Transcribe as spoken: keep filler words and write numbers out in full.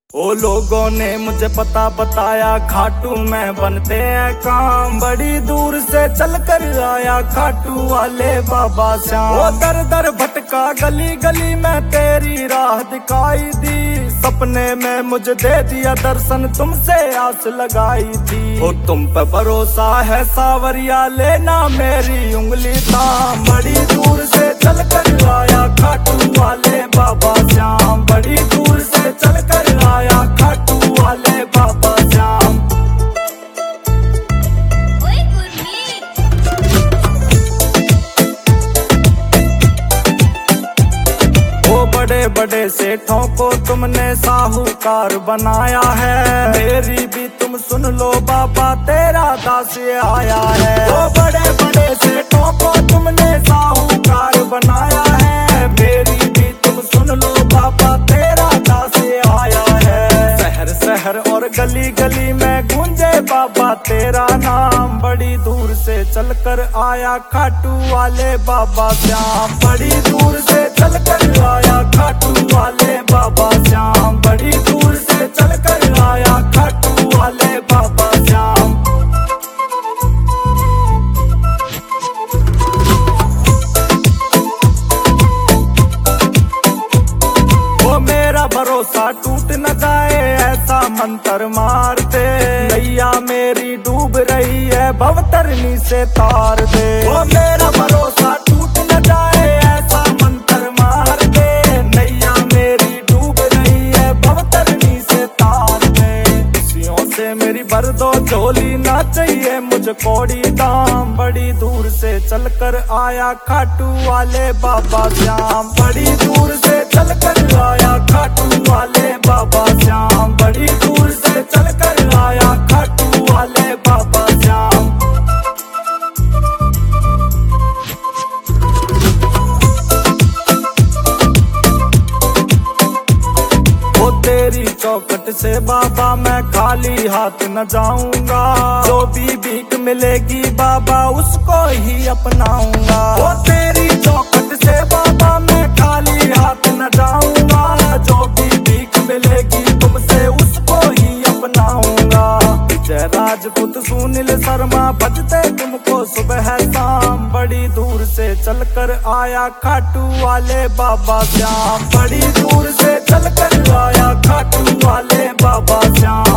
ओ लोगों ने मुझे पता बताया खाटू में बनते हैं काम। बड़ी दूर से चल कर आया खाटू वाले बाबा श्याम। वो दर दर भटका गली गली में तेरी राह दिखाई दी। सपने में मुझे दे दिया दर्शन तुमसे आस लगाई थी। ओ तुम पे भरोसा है सावरिया लेना मेरी उंगली थाम। बड़ी दूर से चल कर आया खाटू वाले बाबा श्याम। बड़ी दूर से चल कर आया खाटू वाले बाबा श्याम। वो बड़े बड़े सेठों को तुमने साहूकार बनाया है। मेरी भी तुम सुन लो बाबा तेरा दास आया है। वो बड़े बड़े सेठों को तुमने साहूकार बनाया है। मेरी भी तुम सुन लो बाबा तेरा दास आया है। शहर शहर और गली गली में गूंजे बाबा तेरा नाम। बड़ी दूर से चलकर आया खाटू वाले बाबा श्याम। बड़ी दूर से चलकर आया खाटू वाले बाबा श्याम। बड़ी दूर से चलकर आया खाटू वाले बाबा श्याम। मेरा भरोसा टूट न जाए ऐसा मंत्र मार दे। नैया मेरी डूब रही है भवतरनी से तार दे। वो मेरा भरोसा टूट न जाए ऐसा मंत्र मार दे। नैया मेरी डूब रही है भवतरनी से तार दे। खुशियों से मेरी भर दो झोली ना चाहिए मुझे कौड़ी दाम। बड़ी दूर से चलकर आया खाटू वाले बाबा श्याम। बड़ी दूर से चलकर आया खाटू वाले बाबा श्याम। बड़ी दूर से चलकर आया खाटू वाले बाबा श्याम। वो तेरी चौखट से बाबा मैं खाली हाथ न जाऊंगा। जो भी भीख मिलेगी बाबा उसको ही अपनाऊंगा। वो तेरी चौखट से बाबा मैं खाली हाथ न जाऊंगा। जो भी भीख मिलेगी तुमसे उसको ही अपनाऊंगा। जय राजपूत सुनील शर्मा भजते तुमको सुबह शाम। बड़ी दूर से चलकर आया खाटू वाले बाबा श्याम। बड़ी दूर से चलकर आया खाटू वाले बाबा श्याम।